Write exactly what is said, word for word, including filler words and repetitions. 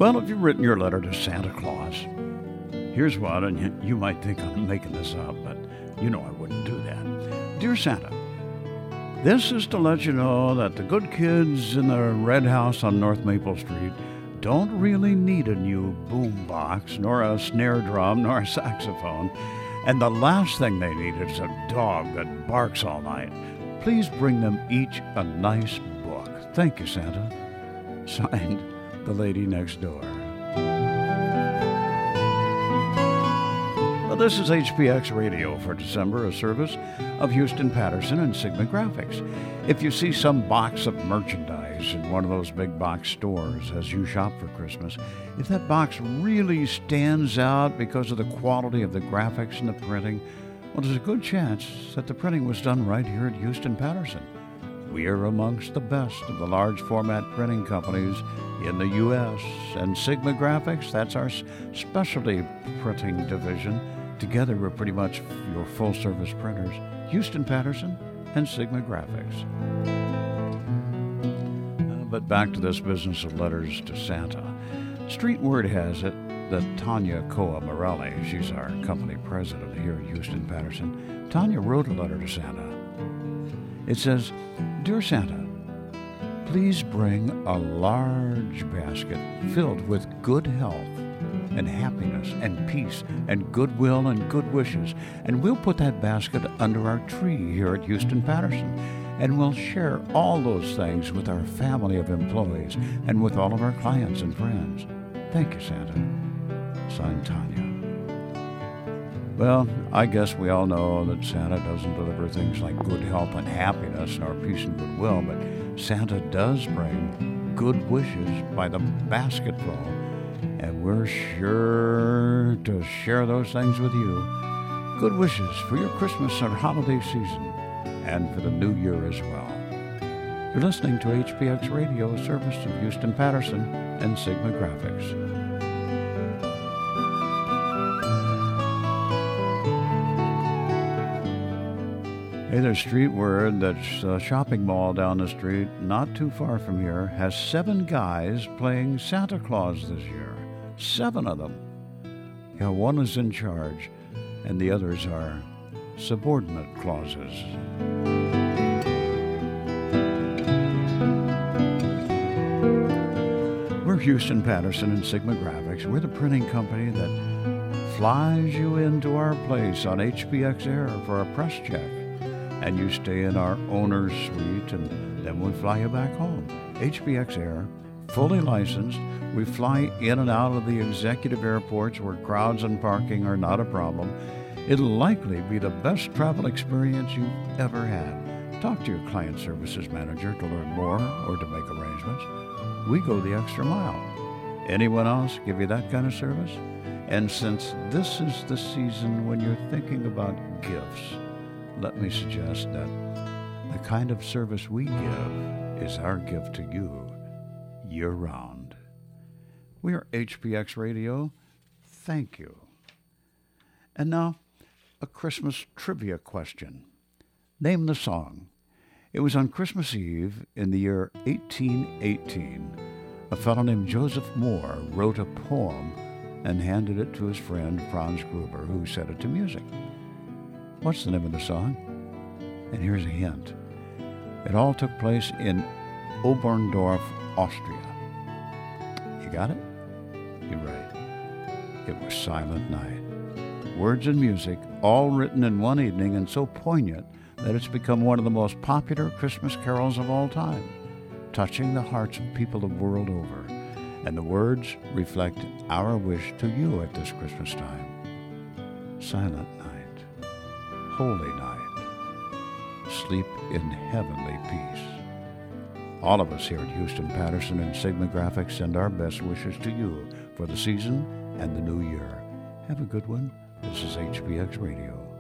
Well, if you've written your letter to Santa Claus, here's one, and you, you might think I'm making this up, but you know I wouldn't do that. Dear Santa, this is to let you know that the good kids in the red house on North Maple Street don't really need a new boom box, nor a snare drum, nor a saxophone. And the last thing they need is a dog that barks all night. Please bring them each a nice book. Thank you, Santa. Signed, the lady next door. Well, this is H P X Radio for December, a service of Houston Patterson and Sigma Graphics. If you see some box of merchandise in one of those big box stores as you shop for Christmas, if that box really stands out because of the quality of the graphics and the printing, well, there's a good chance that the printing was done right here at Houston Patterson. We are amongst the best of the large format printing companies in the U S, and Sigma Graphics, that's our specialty printing division. Together, we're pretty much your full-service printers, Houston Patterson and Sigma Graphics. Uh, but back to this business of letters to Santa. Street word has it that Tanya Coa Morelli, she's our company president here at Houston Patterson, Tanya wrote a letter to Santa. It says, Dear Santa, please bring a large basket filled with good health and happiness and peace and goodwill and good wishes, and we'll put that basket under our tree here at Houston Patterson, and we'll share all those things with our family of employees and with all of our clients and friends. Thank you, Santa. Signed, Tanya. Well, I guess we all know that Santa doesn't deliver things like good health and happiness nor peace and goodwill, but Santa does bring good wishes by the basketful. And we're sure to share those things with you. Good wishes for your Christmas and holiday season, and for the new year as well. You're listening to H P X Radio, a service of Houston Patterson and Sigma Graphics. Hey, there's street word that a shopping mall down the street, not too far from here, has seven guys playing Santa Claus this year. Seven of them. Yeah, one is in charge, and the others are subordinate clauses. We're Houston Patterson and Sigma Graphics. We're the printing company that flies you into our place on H P X Air for a press check. And you stay in our owner's suite, and then we fly you back home. H P X Air, fully licensed. We fly in and out of the executive airports where crowds and parking are not a problem. It'll likely be the best travel experience you've ever had. Talk to your client services manager to learn more or to make arrangements. We go the extra mile. Anyone else give you that kind of service? And since this is the season when you're thinking about gifts, let me suggest that the kind of service we give is our gift to you year-round. We are H P X Radio. Thank you. And now, a Christmas trivia question. Name the song. It was on Christmas Eve in the year eighteen eighteen. A fellow named Joseph Moore wrote a poem and handed it to his friend Franz Gruber, who set it to music. What's the name of the song? And here's a hint. It all took place in Oberndorf, Austria. You got it? You're right. It was Silent Night. Words and music, all written in one evening and so poignant that it's become one of the most popular Christmas carols of all time, touching the hearts of people the world over. And the words reflect our wish to you at this Christmas time. Silent night, holy night, sleep in heavenly peace. All of us here at Houston Patterson and Sigma Graphics send our best wishes to you for the season and the new year. Have a good one. This is H P X Radio.